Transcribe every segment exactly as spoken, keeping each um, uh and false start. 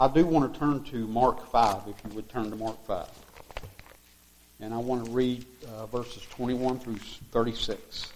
I do want to turn to Mark five, if you would turn to Mark five. And I want to read uh, verses twenty-one through thirty-six.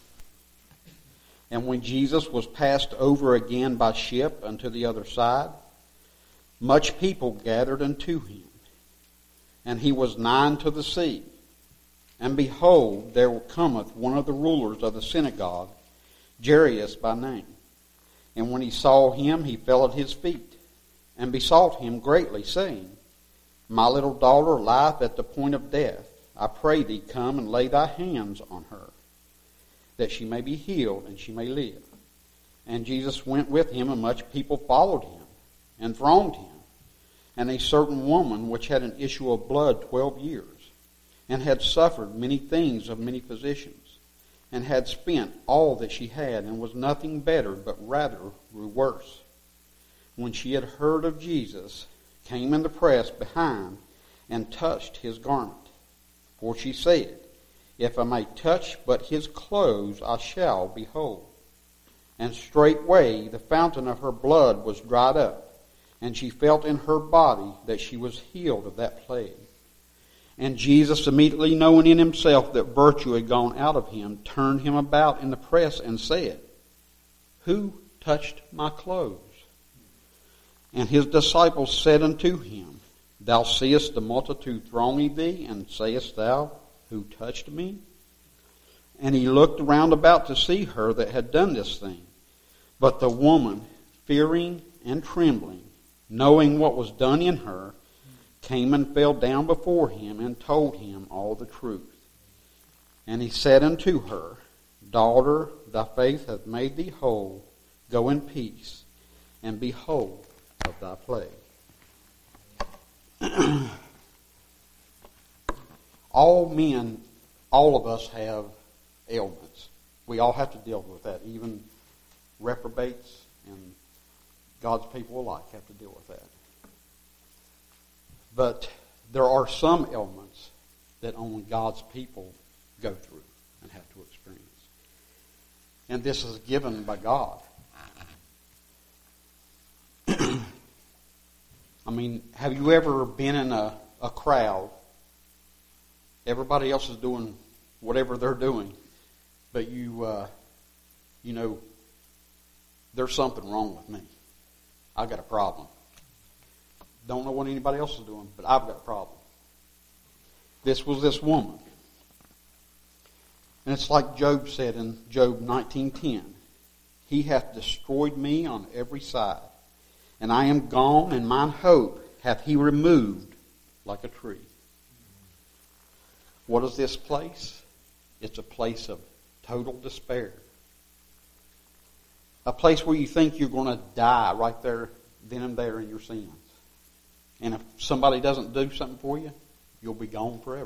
And when Jesus was passed over again by ship unto the other side, much people gathered unto him. And he was nigh unto the sea. And behold, there cometh one of the rulers of the synagogue, Jairus by name. And when he saw him, he fell at his feet, and besought him greatly, saying, My little daughter lieth at the point of death. I pray thee, come and lay thy hands on her, that she may be healed, and she may live. And Jesus went with him, and much people followed him, and thronged him. And a certain woman, which had an issue of blood twelve years, and had suffered many things of many physicians, and had spent all that she had, and was nothing better, but rather grew worse, when she had heard of Jesus, came in the press behind, and touched his garment. For she said, If I may touch but his clothes, I shall be whole. And straightway the fountain of her blood was dried up, and she felt in her body that she was healed of that plague. And Jesus, immediately knowing in himself that virtue had gone out of him, turned him about in the press and said, Who touched my clothes? And his disciples said unto him, Thou seest the multitude thronging thee, and sayest thou, Who touched me? And he looked round about to see her that had done this thing. But the woman, fearing and trembling, knowing what was done in her, came and fell down before him, and told him all the truth. And he said unto her, Daughter, thy faith hath made thee whole. Go in peace, and be whole of thy plague. All men, all of us have ailments. We all have to deal with that. Even reprobates and God's people alike have to deal with that. But there are some ailments that only God's people go through and have to experience. And this is given by God. I mean, have you ever been in a, a crowd? Everybody else is doing whatever they're doing, but you, uh, you know, there's something wrong with me. I've got a problem. Don't know what anybody else is doing, but I've got a problem. This was this woman. And it's like Job said in Job nineteen ten. He hath destroyed me on every side, and I am gone, and mine hope hath he removed like a tree. What is this place? It's a place of total despair. A place where you think you're going to die right there, then and there in your sins. And if somebody doesn't do something for you, you'll be gone forever.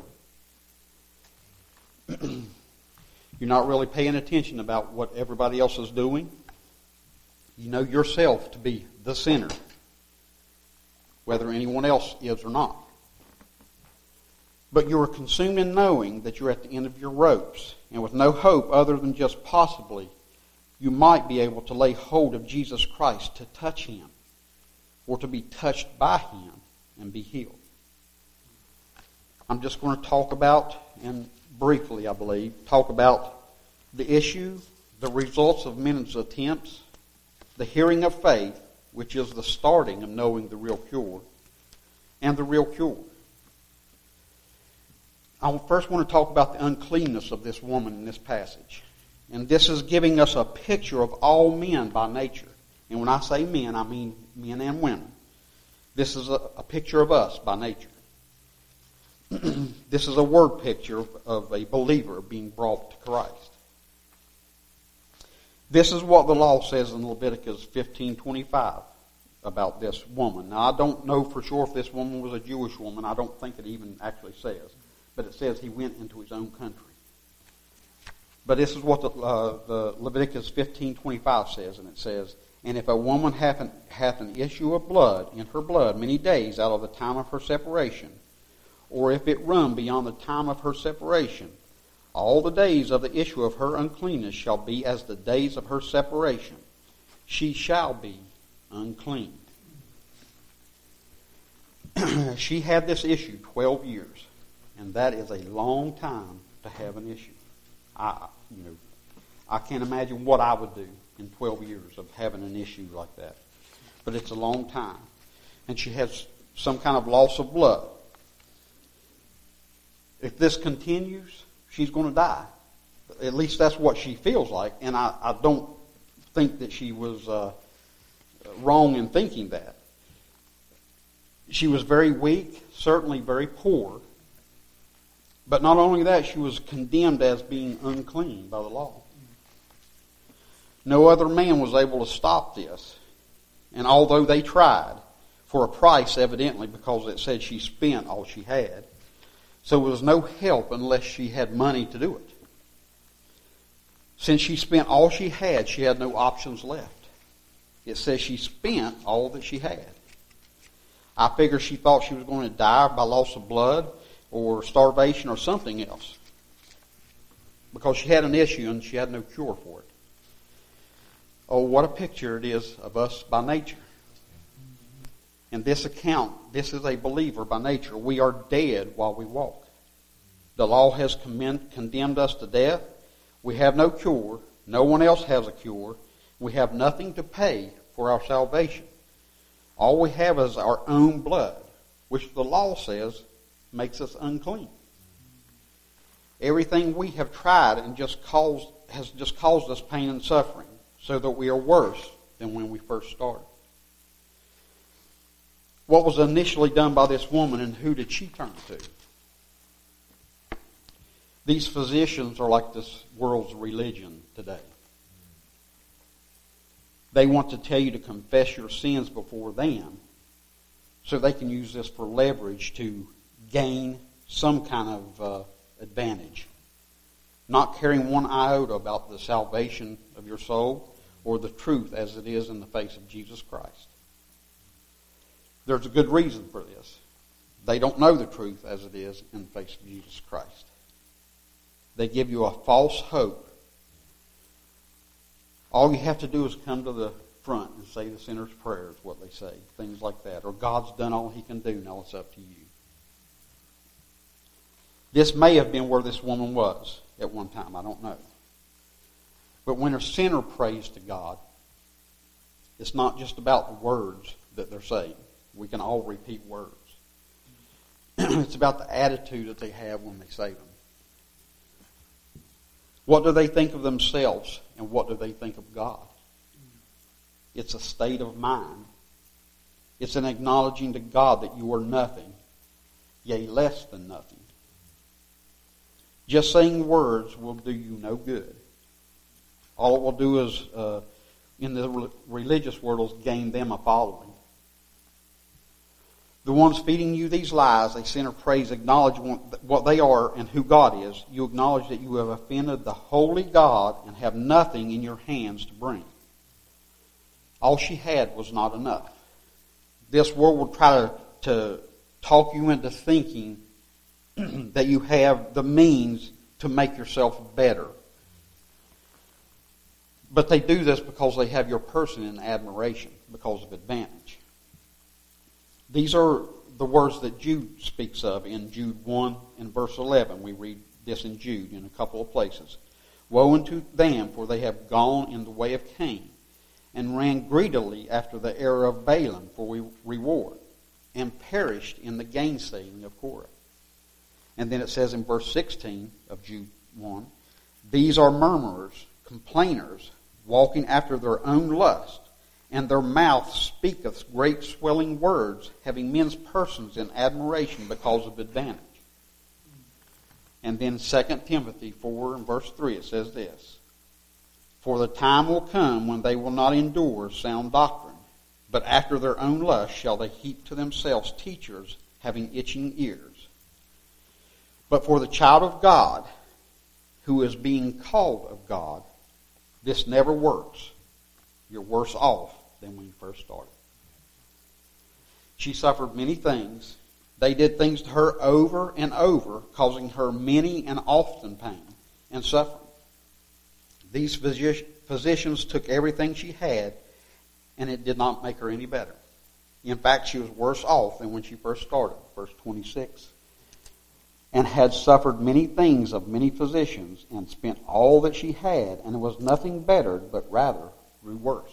You're not really paying attention about what everybody else is doing. You know yourself to be the sinner, whether anyone else is or not. But you are consumed in knowing that you're at the end of your ropes, and with no hope other than just possibly you might be able to lay hold of Jesus Christ, to touch him, or to be touched by him and be healed. I'm just going to talk about, and briefly I believe, talk about the issue, the results of men's attempts, the hearing of faith, which is the starting of knowing the real cure, and the real cure. I first want to talk about the uncleanness of this woman in this passage. And this is giving us a picture of all men by nature. And when I say men, I mean men and women. This is a, a picture of us by nature. This is a word picture of, of a believer being brought to Christ. This is what the law says in Leviticus fifteen twenty-five about this woman. Now, I don't know for sure if this woman was a Jewish woman. I don't think it even actually says. But it says he went into his own country. But this is what the, uh, the Leviticus fifteen twenty-five says, and it says, And if a woman hath an, hath an issue of blood in her blood many days out of the time of her separation, or if it run beyond the time of her separation, all the days of the issue of her uncleanness shall be as the days of her separation. She shall be unclean. she had this issue twelve years, and that is a long time to have an issue. I, you know, I can't imagine what I would do in twelve years of having an issue like that. But it's a long time. And she has some kind of loss of blood. If this continues, she's going to die. At least that's what she feels like. And I, I don't think that she was uh, wrong in thinking that. She was very weak, certainly very poor. But not only that, she was condemned as being unclean by the law. No other man was able to stop this. And although they tried, for a price evidently, because it said she spent all she had, so there was no help unless she had money to do it. Since she spent all she had, she had no options left. It says she spent all that she had. I figure she thought she was going to die by loss of blood or starvation or something else, because she had an issue and she had no cure for it. Oh, what a picture it is of us by nature. In this account, this is a believer by nature. We are dead while we walk. The law has condemned us to death. We have no cure. No one else has a cure. We have nothing to pay for our salvation. All we have is our own blood, which the law says makes us unclean. Everything we have tried and just caused has just caused us pain and suffering, so that we are worse than when we first started. What was initially done by this woman, and who did she turn to? These physicians are like this world's religion today. They want to tell you to confess your sins before them, so they can use this for leverage to gain some kind of uh, advantage. Not caring one iota about the salvation of your soul or the truth as it is in the face of Jesus Christ. There's a good reason for this. They don't know the truth as it is in the face of Jesus Christ. They give you a false hope. All you have to do is come to the front and say the sinner's prayer is what they say. Things like that. Or God's done all he can do, now it's up to you. This may have been where this woman was at one time. I don't know. But when a sinner prays to God, it's not just about the words that they're saying. We can all repeat words. It's about the attitude that they have when they say them. What do they think of themselves, and what do they think of God? It's a state of mind. It's an acknowledging to God that you are nothing, yea, less than nothing. Just saying words will do you no good. All it will do is, uh, in the re- religious world, is gain them a following. The ones feeding you these lies, a sinner prays, acknowledge what they are and who God is. You acknowledge that you have offended the holy God and have nothing in your hands to bring. All she had was not enough. This world will try to, to talk you into thinking that you have the means to make yourself better. But they do this because they have your person in admiration, because of advantage. These are the words that Jude speaks of in Jude one and verse eleven. We read this in Jude in a couple of places. Woe unto them, for they have gone in the way of Cain, and ran greedily after the error of Balaam for reward, and perished in the gainsaying of Korah. And then it says in verse sixteen of Jude one, these are murmurers, complainers, walking after their own lust, and their mouth speaketh great swelling words, having men's persons in admiration because of advantage. And then Second Timothy four and verse three, it says this, for the time will come when they will not endure sound doctrine, but after their own lust shall they heap to themselves teachers having itching ears. But for the child of God, who is being called of God, this never works. You're worse off than when you first started. She suffered many things. They did things to her over and over, causing her many and often pain and suffering. These physicians took everything she had, and it did not make her any better. In fact, she was worse off than when she first started. Verse twenty-six. And had suffered many things of many physicians, and spent all that she had, and it was nothing bettered, but rather grew worse.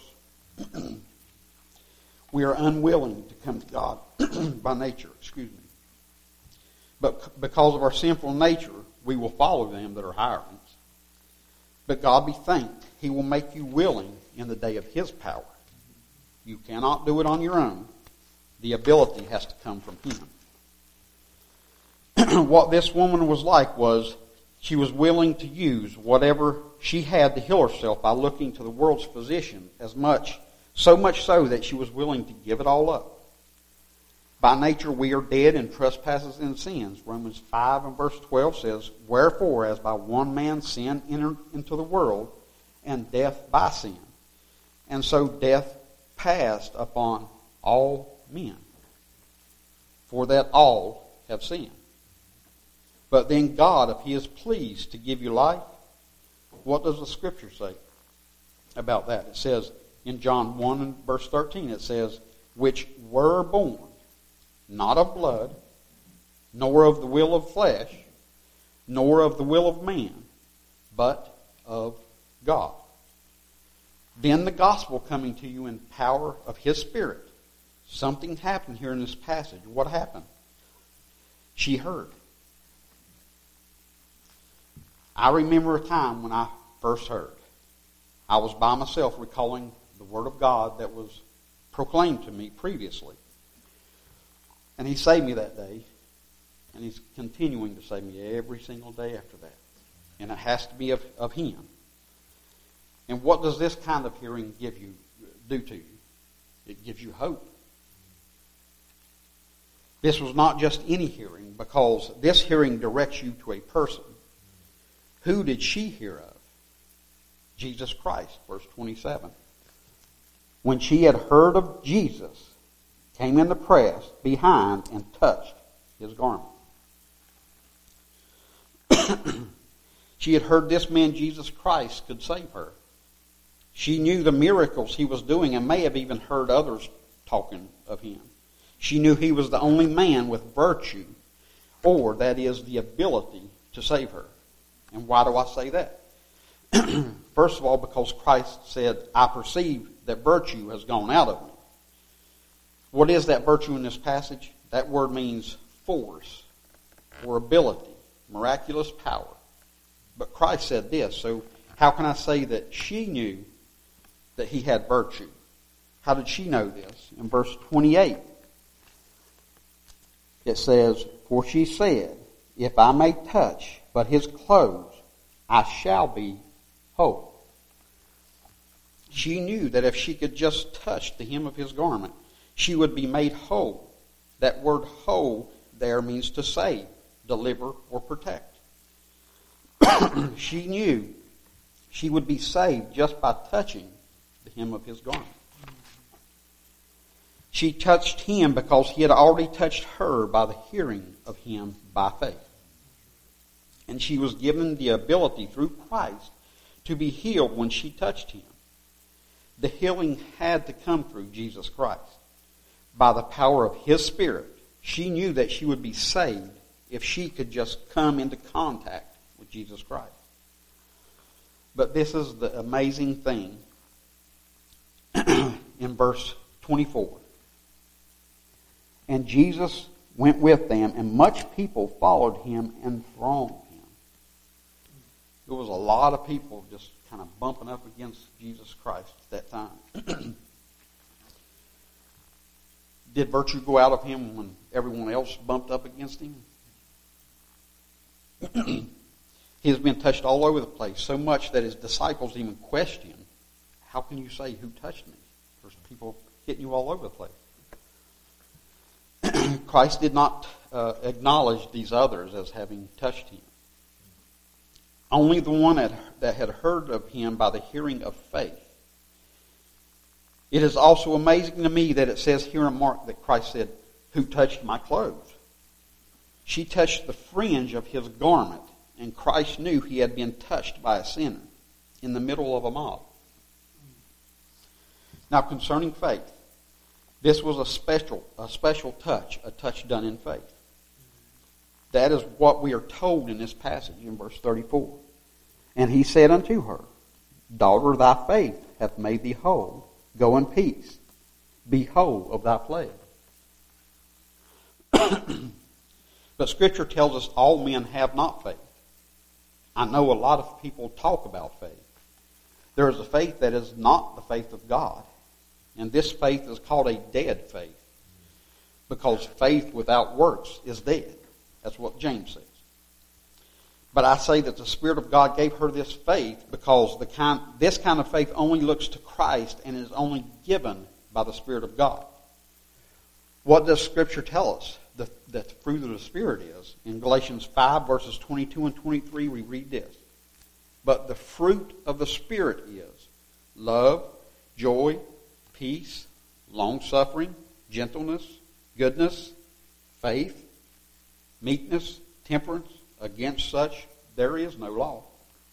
We are unwilling to come to God by nature, excuse me. But because of our sinful nature, we will follow them that are hirelings. But God be thanked, He will make you willing in the day of His power. You cannot do it on your own. The ability has to come from Him. What this woman was like was she was willing to use whatever she had to heal herself by looking to the world's physician as much, so much so that she was willing to give it all up. By nature we are dead in trespasses and sins. Romans five and verse twelve says, Wherefore, as by one man sin entered into the world, and death by sin. And so death passed upon all men, for that all have sinned. But then God, if He is pleased to give you life, what does the Scripture say about that? It says in John one and verse thirteen, it says, Which were born, not of blood, nor of the will of flesh, nor of the will of man, but of God. Then the gospel coming to you in power of His Spirit. Something happened here in this passage. What happened? She heard. I remember a time when I first heard. I was by myself recalling the Word of God that was proclaimed to me previously. And He saved me that day. And He's continuing to save me every single day after that. And it has to be of, of Him. And what does this kind of hearing give you, do to you? It gives you hope. This was not just any hearing, because this hearing directs you to a person. Who did she hear of? Jesus Christ, verse twenty-seven. When she had heard of Jesus, came in the press behind and touched His garment. She had heard this man, Jesus Christ, could save her. She knew the miracles He was doing and may have even heard others talking of Him. She knew He was the only man with virtue, or that is, the ability to save her. And why do I say that? First of all, because Christ said, I perceive that virtue has gone out of me. What is that virtue in this passage? That word means force or ability, miraculous power. But Christ said this, so how can I say that she knew that He had virtue? How did she know this? In verse twenty-eight, it says, For she said, If I may touch but His clothes, I shall be whole. She knew that if she could just touch the hem of His garment, she would be made whole. That word whole there means to save, deliver, or protect. She knew she would be saved just by touching the hem of His garment. She touched Him because He had already touched her by the hearing of Him by faith. And she was given the ability through Christ to be healed when she touched Him. The healing had to come through Jesus Christ. By the power of His Spirit, she knew that she would be saved if she could just come into contact with Jesus Christ. But this is the amazing thing in verse twenty-four. And Jesus went with them, and much people followed Him and thronged Him. There was a lot of people just kind of bumping up against Jesus Christ at that time. Did virtue go out of Him when everyone else bumped up against Him? He has been touched all over the place, so much that His disciples even questioned Him. How can you say, who touched me? There's people hitting you all over the place. Christ did not uh, acknowledge these others as having touched Him. Only the one that, that had heard of Him by the hearing of faith. It is also amazing to me that it says here in Mark that Christ said, who touched my clothes? She touched the fringe of His garment, and Christ knew He had been touched by a sinner in the middle of a mob. Now concerning faith, This was a special, a special touch, a touch done in faith. That is what we are told in this passage in verse thirty-four. And he said unto her, Daughter, thy faith hath made thee whole. Go in peace. Be whole of thy plague. But Scripture tells us all men have not faith. I know a lot of people talk about faith. There is a faith that is not the faith of God. And this faith is called a dead faith. Because faith without works is dead. That's what James says. But I say that the Spirit of God gave her this faith because the kind, this kind of faith only looks to Christ and is only given by the Spirit of God. What does Scripture tell us that, that the fruit of the Spirit is? In Galatians five, verses twenty-two and twenty-three, we read this. But the fruit of the Spirit is love, joy, peace, long-suffering, gentleness, goodness, faith, meekness, temperance. Against such there is no law.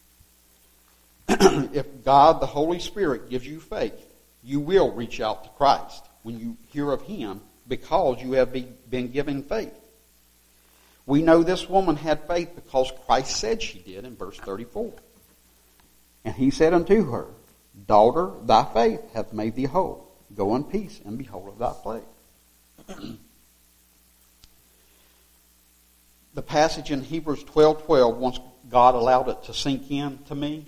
If God, the Holy Spirit, gives you faith, you will reach out to Christ when you hear of Him because you have been given faith. We know this woman had faith because Christ said she did in verse thirty-four. And He said unto her, Daughter, thy faith hath made thee whole. Go in peace and be whole of thy plague. The passage in Hebrews twelve twelve, once God allowed it to sink in to me,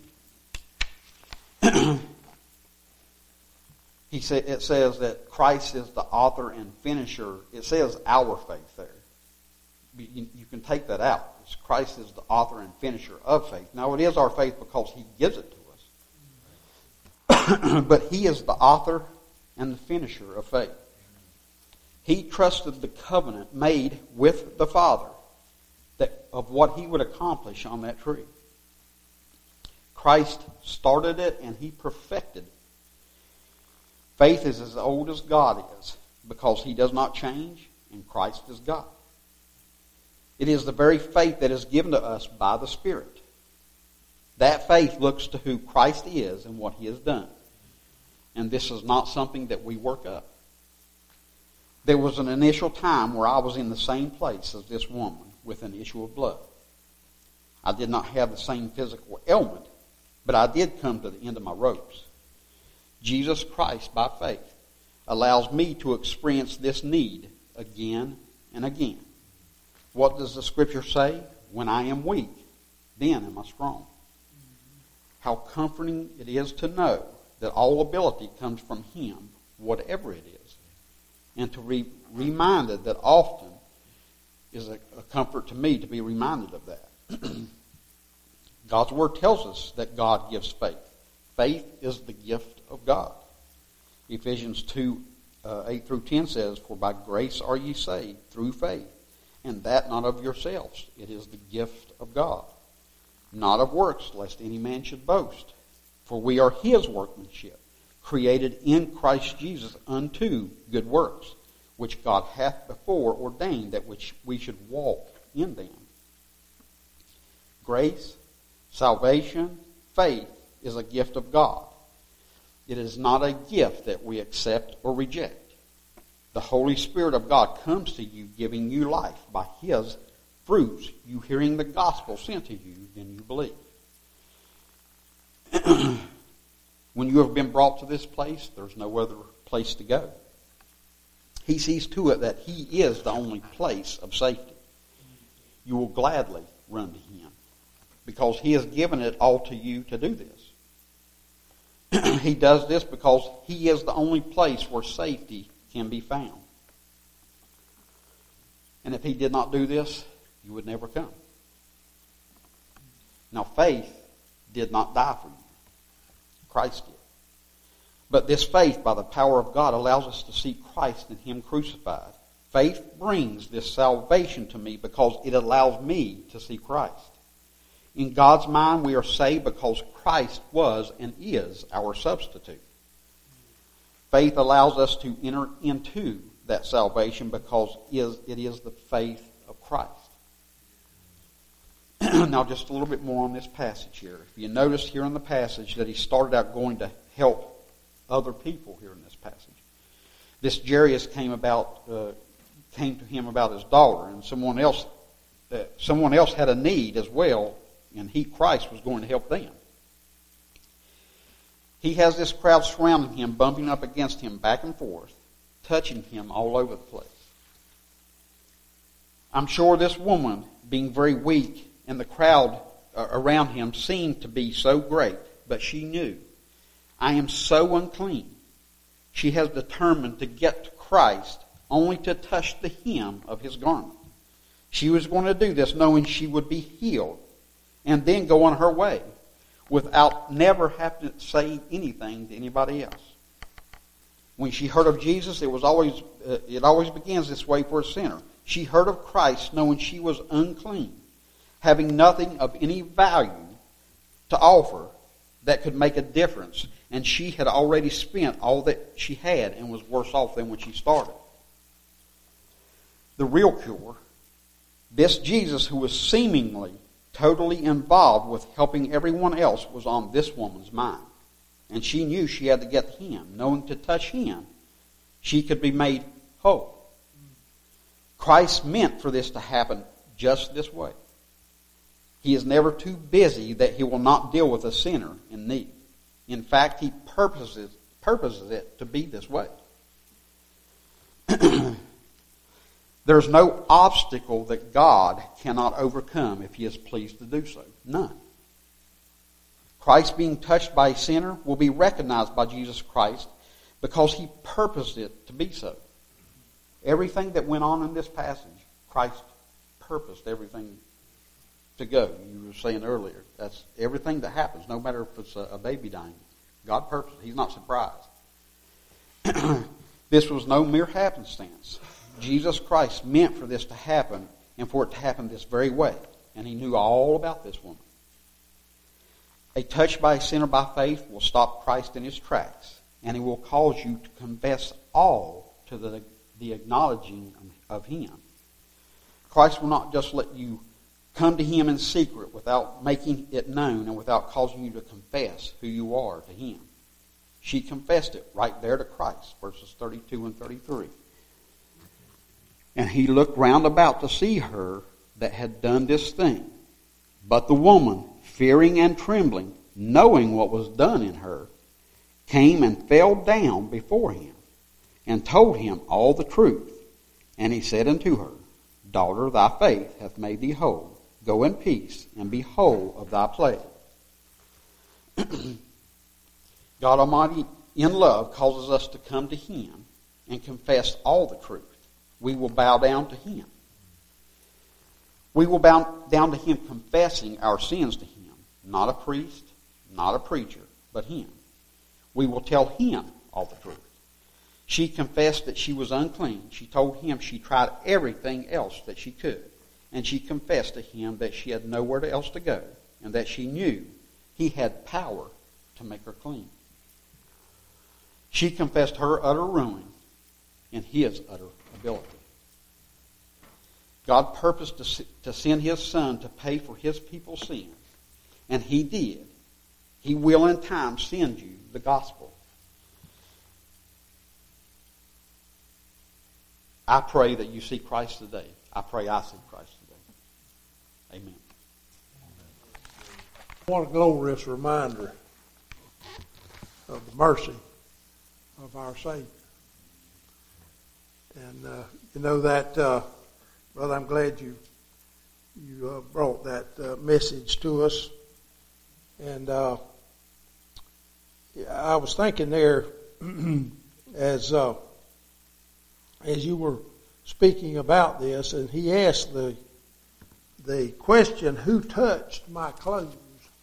he said, it says that Christ is the author and finisher. It says our faith there. You, you can take that out. It's Christ is the author and finisher of faith. Now it is our faith because He gives it to us. But He is the author and the finisher of faith. He trusted the covenant made with the Father that of what He would accomplish on that tree. Christ started it and He perfected it. Faith is as old as God is because He does not change and Christ is God. It is the very faith that is given to us by the Spirit. That faith looks to who Christ is and what He has done. And this is not something that we work up. There was an initial time where I was in the same place as this woman with an issue of blood. I did not have the same physical ailment, but I did come to the end of my ropes. Jesus Christ, by faith, allows me to experience this need again and again. What does the Scripture say? When I am weak, then am I strong. How comforting it is to know that all ability comes from Him, whatever it is. And to be reminded that often is a, a comfort to me to be reminded of that. God's Word tells us that God gives faith. Faith is the gift of God. Ephesians two, uh, eight through ten says, For by grace are ye saved through faith, and that not of yourselves. It is the gift of God. Not of works, lest any man should boast. For we are His workmanship, created in Christ Jesus unto good works, which God hath before ordained that which we should walk in them. Grace, salvation, faith is a gift of God. It is not a gift that we accept or reject. The Holy Spirit of God comes to you giving you life by His fruits. You hearing the gospel sent to you, then you believe. When you have been brought to this place, there's no other place to go. He sees to it that He is the only place of safety. You will gladly run to Him because He has given it all to you to do this. He does this because He is the only place where safety can be found. And if He did not do this, you would never come. Now, faith did not die for you. Christ did. But this faith, by the power of God, allows us to see Christ and Him crucified. Faith brings this salvation to me because it allows me to see Christ. In God's mind, we are saved because Christ was and is our substitute. Faith allows us to enter into that salvation because it is the faith of Christ. Now, just a little bit more on this passage here. If you notice here in the passage that he started out going to help other people here in this passage. This Jairus came about, uh, came to him about his daughter, and someone else, uh, someone else had a need as well, and he, Christ, was going to help them. He has this crowd surrounding him, bumping up against him back and forth, touching him all over the place. I'm sure this woman, being very weak, and the crowd around him seemed to be so great, but she knew, I am so unclean. She has determined to get to Christ only to touch the hem of his garment. She was going to do this knowing she would be healed and then go on her way without never having to say anything to anybody else. When she heard of Jesus, it was always uh, it always begins this way for a sinner. She heard of Christ knowing she was unclean, having nothing of any value to offer that could make a difference. And she had already spent all that she had and was worse off than when she started. The real cure, this Jesus who was seemingly totally involved with helping everyone else, was on this woman's mind. And she knew she had to get to him. Knowing to touch him, she could be made whole. Christ meant for this to happen just this way. He is never too busy that he will not deal with a sinner in need. In fact, he purposes, purposes it to be this way. There's no obstacle that God cannot overcome if he is pleased to do so. None. Christ being touched by a sinner will be recognized by Jesus Christ because he purposed it to be so. Everything that went on in this passage, Christ purposed everything to go. You were saying earlier, that's everything that happens, no matter if it's a, a baby dying. God purposed it. He's not surprised. This was no mere happenstance. Jesus Christ meant for this to happen and for it to happen this very way. And he knew all about this woman. A touch by a sinner by faith will stop Christ in his tracks, and he will cause you to confess all to the, the acknowledging of him. Christ will not just let you come to him in secret without making it known and without causing you to confess who you are to him. She confessed it right there to Christ, verses thirty-two and thirty-three. And he looked round about to see her that had done this thing. But the woman, fearing and trembling, knowing what was done in her, came and fell down before him, and told him all the truth. And he said unto her, Daughter, thy faith hath made thee whole. Go in peace, and be whole of thy plague. God Almighty, in love, causes us to come to him and confess all the truth. We will bow down to him. We will bow down to him confessing our sins to him. Not a priest, not a preacher, but him. We will tell him all the truth. She confessed that she was unclean. She told him she tried everything else that she could. And she confessed to him that she had nowhere else to go, and that she knew he had power to make her clean. She confessed her utter ruin and his utter ability. God purposed to, to send his Son to pay for his people's sins, and he did. He will in time send you the gospel. I pray that you see Christ today. I pray I see Christ today. Amen. What a glorious reminder of the mercy of our Savior. And uh, you know that, uh, brother, I'm glad you you uh, brought that uh, message to us. And uh, I was thinking there as uh, as you were speaking about this, and he asked the the question, "Who touched my clothes?"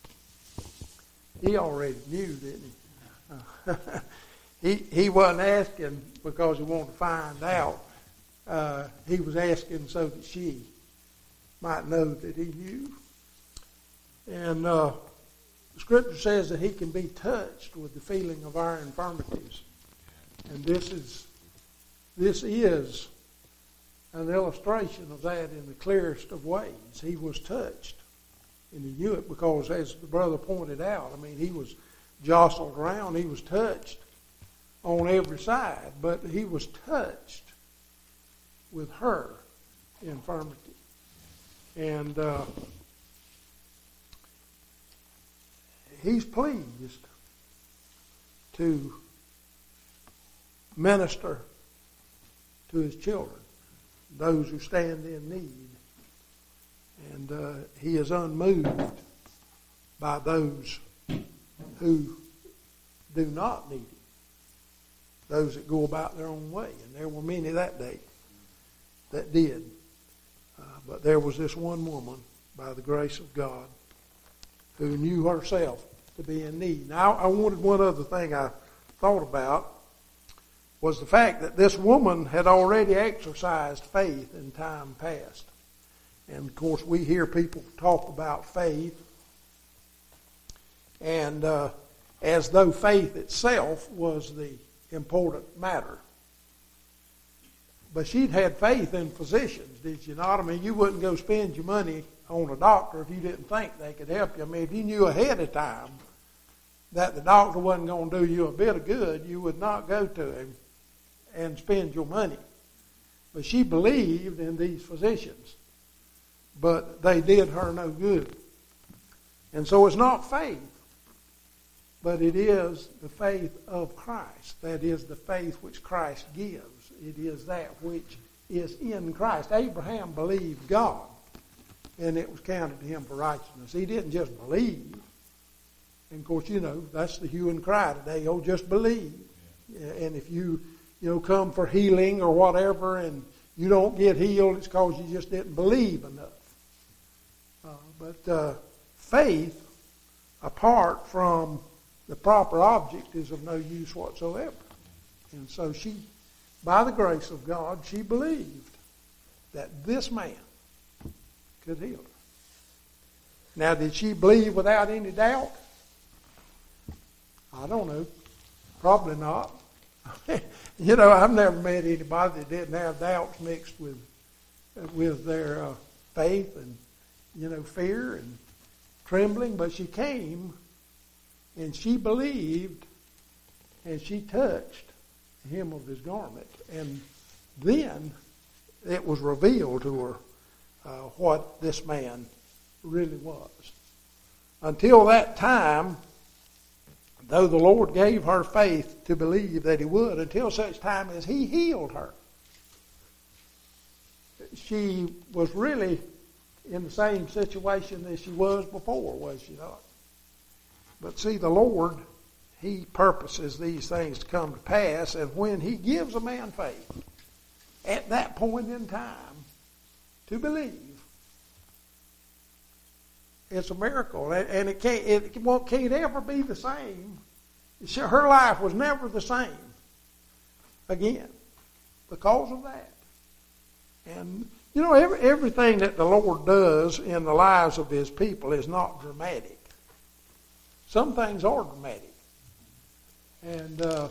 He already knew, didn't he? Uh, he he wasn't asking because he wanted to find out. Uh, he was asking so that she might know that he knew. And uh, the Scripture says that he can be touched with the feeling of our infirmities, and this is this is an illustration of that in the clearest of ways. He was touched, and he knew it because, as the brother pointed out, I mean, he was jostled around. He was touched on every side, but he was touched with her infirmity. And uh, he's pleased to minister to his children, those who stand in need. And uh, he is unmoved by those who do not need him, those that go about their own way. And there were many that day that did. Uh, but there was this one woman, by the grace of God, who knew herself to be in need. Now, I wanted one other thing I thought about, was the fact that this woman had already exercised faith in time past. And, of course, we hear people talk about faith, and uh, as though faith itself was the important matter. But she'd had faith in physicians, did you not? I mean, you wouldn't go spend your money on a doctor if you didn't think they could help you. I mean, if you knew ahead of time that the doctor wasn't going to do you a bit of good, you would not go to him and spend your money. But she believed in these physicians, but they did her no good. And so it's not faith, but it is the faith of Christ. That is the faith which Christ gives. It is that which is in Christ. Abraham believed God, and it was counted to him for righteousness. He didn't just believe. And, of course, you know, that's the hue and cry today. Oh, just believe. And if you, you know, come for healing or whatever and you don't get healed, it's because you just didn't believe enough. Uh, but uh, faith, apart from the proper object, is of no use whatsoever. And so she, by the grace of God, she believed that this man could heal her. Now, did she believe without any doubt? I don't know. Probably not. You know, I've never met anybody that didn't have doubts mixed with with their uh, faith and, you know, fear and trembling. But she came and she believed and she touched the hem of his garment. And then it was revealed to her uh, what this man really was. Until that time, though the Lord gave her faith to believe that he would, until such time as he healed her, she was really in the same situation as she was before, was she not? But see, the Lord, he purposes these things to come to pass, and when he gives a man faith, at that point in time, to believe, it's a miracle, and it can't, it can't ever be the same. Her life was never the same again because of that. And, you know, every, everything that the Lord does in the lives of his people is not dramatic. Some things are dramatic. And uh,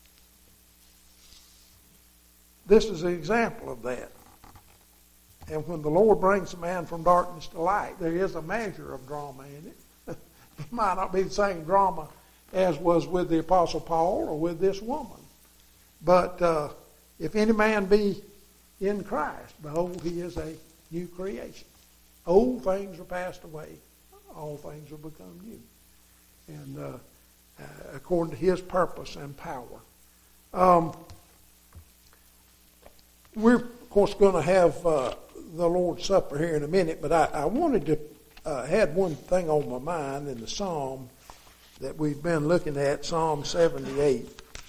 this is an example of that. And when the Lord brings a man from darkness to light, there is a measure of drama in it. It might not be the same drama as was with the Apostle Paul or with this woman. But uh, if any man be in Christ, behold, he is a new creation. Old things are passed away. All things will become new. And uh, uh, according to his purpose and power. Um, we're, of course, going to have uh, the Lord's Supper here in a minute, but I, I wanted to uh, had one thing on my mind in the Psalm that we've been looking at, Psalm seventy-eight.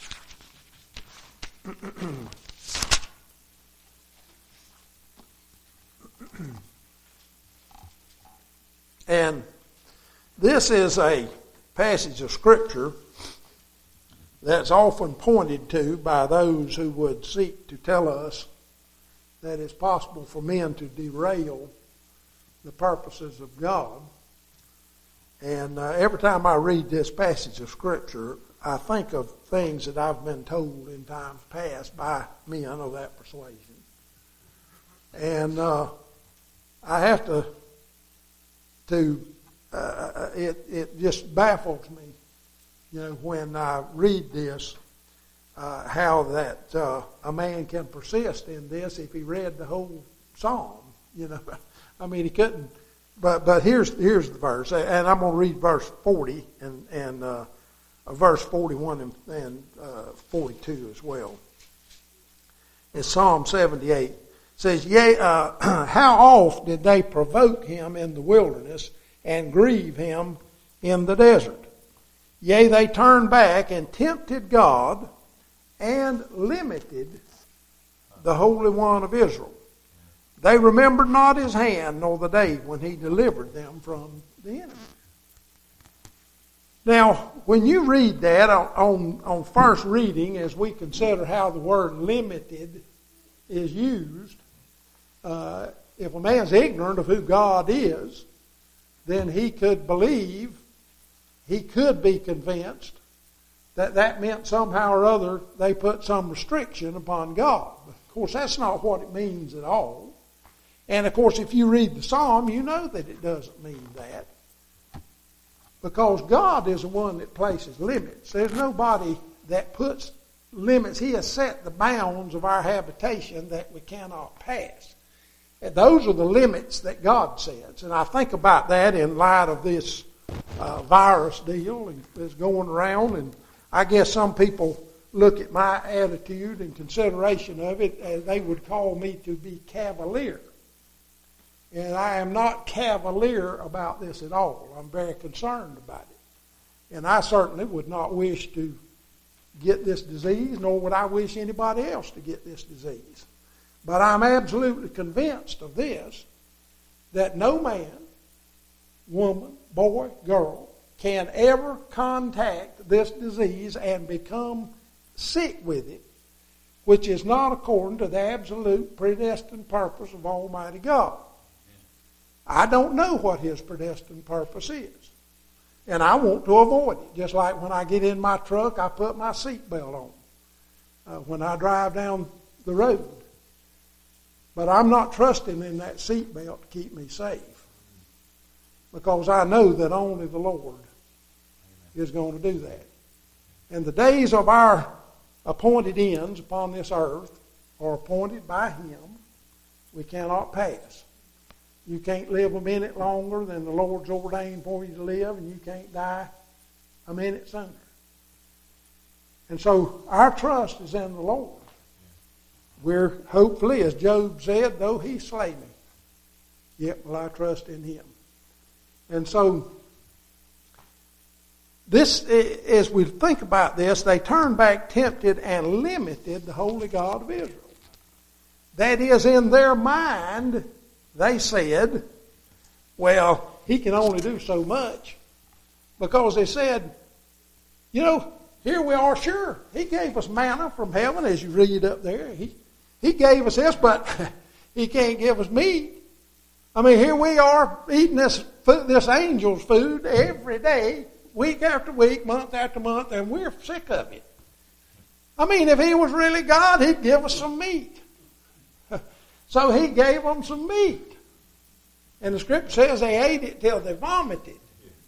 And this is a passage of Scripture that's often pointed to by those who would seek to tell us that it's possible for men to derail the purposes of God. And uh, every time I read this passage of Scripture, I think of things that I've been told in times past by men of that persuasion. And uh, I have to, to uh, it, it just baffles me, you know, when I read this. uh, how that uh, a man can persist in this if he read the whole psalm. You know, I mean, he couldn't. But but here's here's the verse, and I'm going to read verse forty and and uh, verse forty-one and, and uh, forty-two as well. It's Psalm seventy-eight. It says, "Yea, uh, how oft did they provoke him in the wilderness and grieve him in the desert? Yea, they turned back and tempted God and limited the Holy One of Israel. They remembered not his hand, nor the day when he delivered them from the enemy." Now, when you read that on, on, on first reading, as we consider how the word limited is used, uh, if a man's ignorant of who God is, then he could believe, he could be convinced that that meant somehow or other they put some restriction upon God. But of course, that's not what it means at all. And of course, if you read the Psalm, you know that it doesn't mean that. Because God is the one that places limits. There's nobody that puts limits. He has set the bounds of our habitation that we cannot pass. And those are the limits that God sets. And I think about that in light of this uh, virus deal that's going around. And I guess some people look at my attitude and consideration of it as they would call me to be cavalier. And I am not cavalier about this at all. I'm very concerned about it. And I certainly would not wish to get this disease, nor would I wish anybody else to get this disease. But I'm absolutely convinced of this, that no man, woman, boy, girl, can ever contact this disease and become sick with it, which is not according to the absolute predestined purpose of Almighty God. I don't know what his predestined purpose is. And I want to avoid it. Just like when I get in my truck, I put my seatbelt on uh, when I drive down the road. But I'm not trusting in that seatbelt to keep me safe. Because I know that only the Lord is going to do that. And the days of our appointed ends upon this earth are appointed by him. We cannot pass. You can't live a minute longer than the Lord's ordained for you to live, and you can't die a minute sooner. And so our trust is in the Lord. We're hopefully, as Job said, though he slay me, yet will I trust in him. And so this, as we think about this, they turned back, tempted, and limited the holy God of Israel. That is, in their mind, they said, well, he can only do so much. Because they said, you know, here we are, sure, he gave us manna from heaven, as you read up there. He, he gave us this, but he can't give us meat. I mean, here we are eating this, this angel's food every day, week after week, month after month, and we're sick of it. I mean, if he was really God, he'd give us some meat. So he gave them some meat. And the scripture says they ate it till they vomited.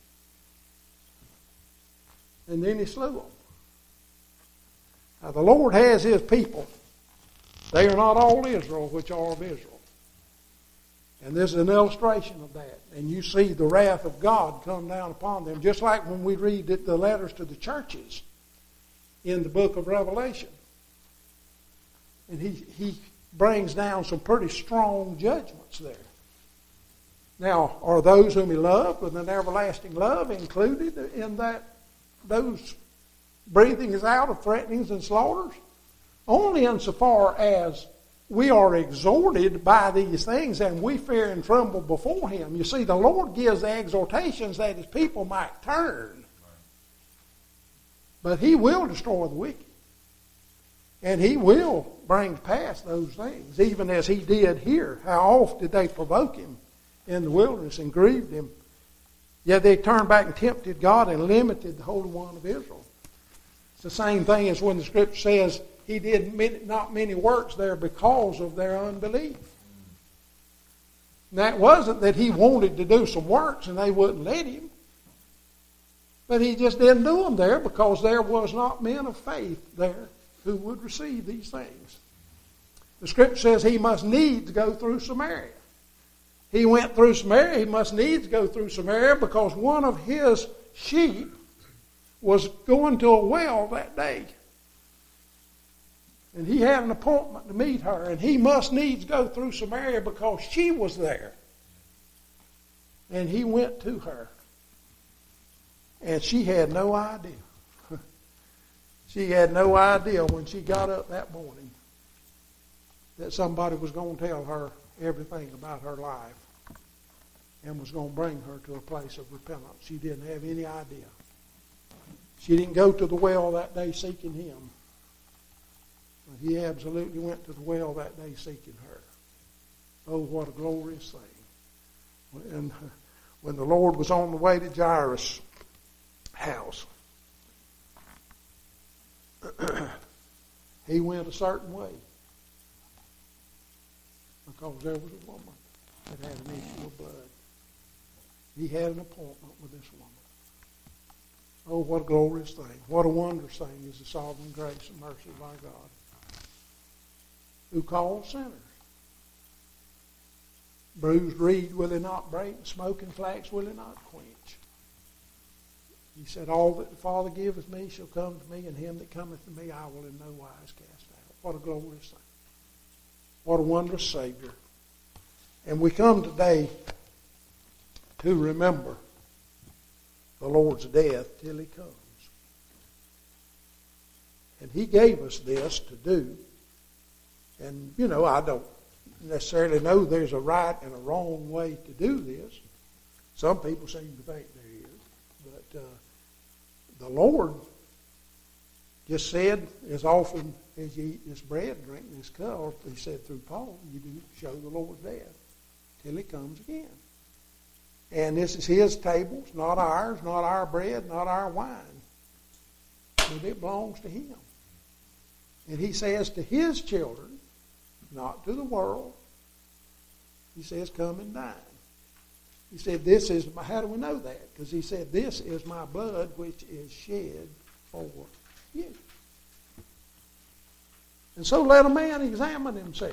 And then he slew them. Now the Lord has his people. They are not all Israel which are of Israel. And this is an illustration of that. And you see the wrath of God come down upon them. Just like when we read the letters to the churches in the book of Revelation. And he, he brings down some pretty strong judgments there. Now, are those whom he loved with an everlasting love included in that, those breathings out of threatenings and slaughters? Only insofar as we are exhorted by these things and we fear and tremble before him. You see, the Lord gives the exhortations that his people might turn. But he will destroy the wicked. And he will bring to pass those things, even as he did here. How oft did they provoke him in the wilderness and grieved him? Yet they turned back and tempted God and limited the Holy One of Israel. It's the same thing as when the scripture says he did not many works there because of their unbelief. And that wasn't that he wanted to do some works and they wouldn't let him. But he just didn't do them there because there was not men of faith there who would receive these things. The scripture says he must needs go through Samaria. He went through Samaria. He must needs go through Samaria because one of his sheep was going to a well that day. And he had an appointment to meet her, and he must needs go through Samaria because she was there. And he went to her. And she had no idea. She had no idea when she got up that morning that somebody was going to tell her everything about her life and was going to bring her to a place of repentance. She didn't have any idea. She didn't go to the well that day seeking him. But he absolutely went to the well that day seeking her. Oh, what a glorious thing. And when the Lord was on the way to Jairus' house, he went a certain way because there was a woman that had an issue of blood. He had an appointment with this woman. Oh, what a glorious thing. What a wondrous thing is the sovereign grace and mercy of our God, who calls sinners. Bruised reed will he not break, and smoking flax will he not quench. He said, all that the Father giveth me shall come to me, and him that cometh to me I will in no wise cast out. What a glorious thing. What a wondrous Savior. And we come today to remember the Lord's death till he comes. And he gave us this to do. And, you know, I don't necessarily know there's a right and a wrong way to do this. Some people seem to think there is. But uh, the Lord just said, as often as you eat this bread and drink this cup, he said through Paul, you do show the Lord's death till he comes again. And this is his table, it's not ours, not our bread, not our wine. But it belongs to him. And he says to his children, not to the world, he says, come and dine. He said, this is my, how do we know that? Because he said, this is my blood which is shed for you. And so let a man examine himself.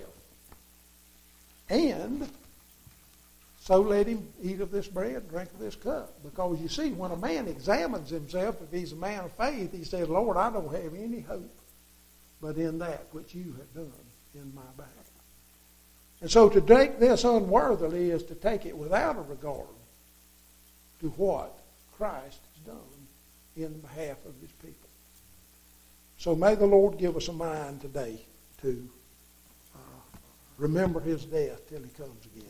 And so let him eat of this bread and drink of this cup. Because you see, when a man examines himself, if he's a man of faith, he says, Lord, I don't have any hope but in that which you have done in my behalf. And so to take this unworthily is to take it without a regard to what Christ has done in behalf of his people. So may the Lord give us a mind today to uh, remember his death till he comes again.